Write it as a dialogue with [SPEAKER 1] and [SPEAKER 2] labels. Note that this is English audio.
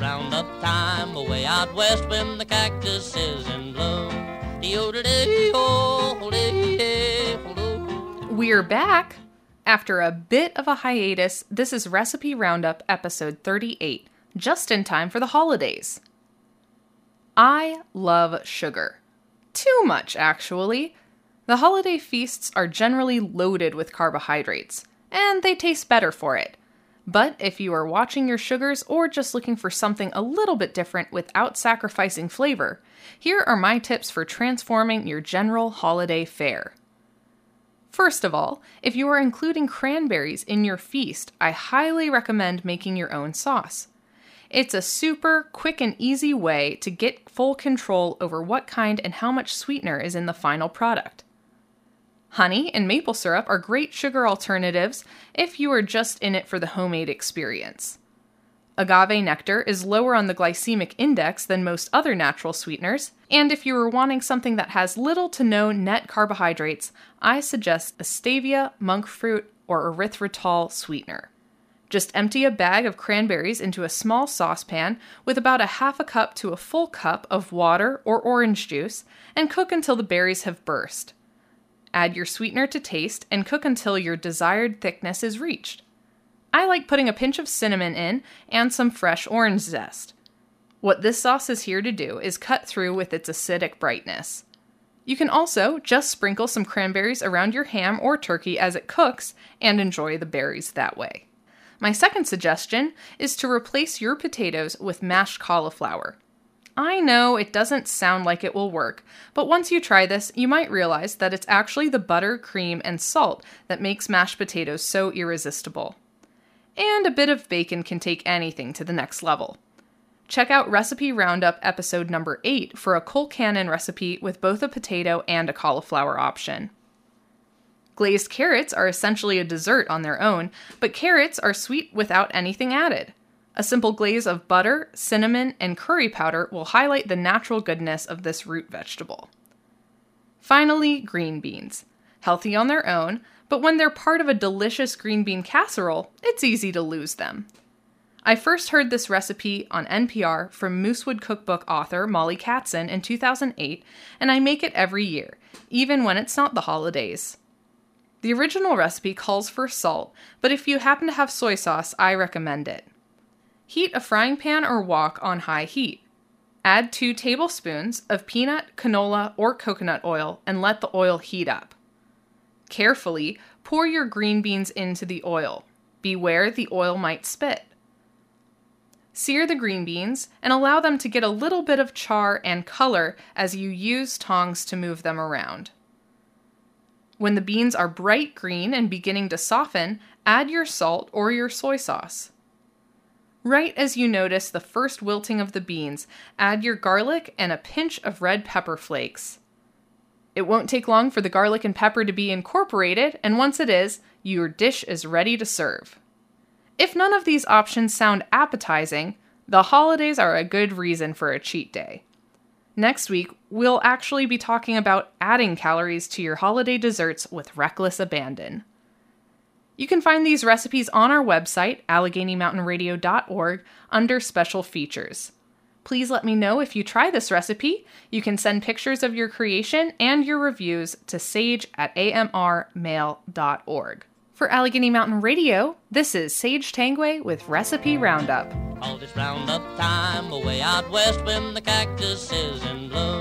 [SPEAKER 1] roundup time, away out west when the cactus is in bloom.
[SPEAKER 2] We're back! After a bit of a hiatus, this is Recipe Roundup episode 38, just in time for the holidays. I love sugar. Too much, actually. The holiday feasts are generally loaded with carbohydrates, and they taste better for it. But if you are watching your sugars or just looking for something a little bit different without sacrificing flavor, here are my tips for transforming your general holiday fare. First of all, if you are including cranberries in your feast, I highly recommend making your own sauce. It's a super quick and easy way to get full control over what kind and how much sweetener is in the final product. Honey and maple syrup are great sugar alternatives if you are just in it for the homemade experience. Agave nectar is lower on the glycemic index than most other natural sweeteners, and if you are wanting something that has little to no net carbohydrates, I suggest a stevia, monk fruit, or erythritol sweetener. Just empty a bag of cranberries into a small saucepan with about a half a cup to a full cup of water or orange juice and cook until the berries have burst. Add your sweetener to taste and cook until your desired thickness is reached. I like putting a pinch of cinnamon in and some fresh orange zest. What this sauce is here to do is cut through with its acidic brightness. You can also just sprinkle some cranberries around your ham or turkey as it cooks and enjoy the berries that way. My second suggestion is to replace your potatoes with mashed cauliflower. I know it doesn't sound like it will work, but once you try this, you might realize that it's actually the butter, cream, and salt that makes mashed potatoes so irresistible. And a bit of bacon can take anything to the next level. Check out Recipe Roundup episode number 8 for a Colcannon recipe with both a potato and a cauliflower option. Glazed carrots are essentially a dessert on their own, but carrots are sweet without anything added. A simple glaze of butter, cinnamon, and curry powder will highlight the natural goodness of this root vegetable. Finally, green beans. Healthy on their own, but when they're part of a delicious green bean casserole, it's easy to lose them. I first heard this recipe on NPR from Moosewood Cookbook author Molly Katzen in 2008, and I make it every year, even when it's not the holidays. The original recipe calls for salt, but if you happen to have soy sauce, I recommend it. Heat a frying pan or wok on high heat. Add 2 tablespoons of peanut, canola, or coconut oil and let the oil heat up. Carefully pour your green beans into the oil. Beware the oil might spit. Sear the green beans and allow them to get a little bit of char and color as you use tongs to move them around. When the beans are bright green and beginning to soften, add your salt or your soy sauce. Right as you notice the first wilting of the beans, add your garlic and a pinch of red pepper flakes. It won't take long for the garlic and pepper to be incorporated, and once it is, your dish is ready to serve. If none of these options sound appetizing, the holidays are a good reason for a cheat day. Next week, we'll actually be talking about adding calories to your holiday desserts with reckless abandon. You can find these recipes on our website, AlleghenyMountainRadio.org, under Special Features. Please let me know if you try this recipe. You can send pictures of your creation and your reviews to sage@amrmail.org. For Allegheny Mountain Radio, this is Sage Tangway with Recipe Roundup.
[SPEAKER 1] All this roundup time, away out west when the cactus is in bloom.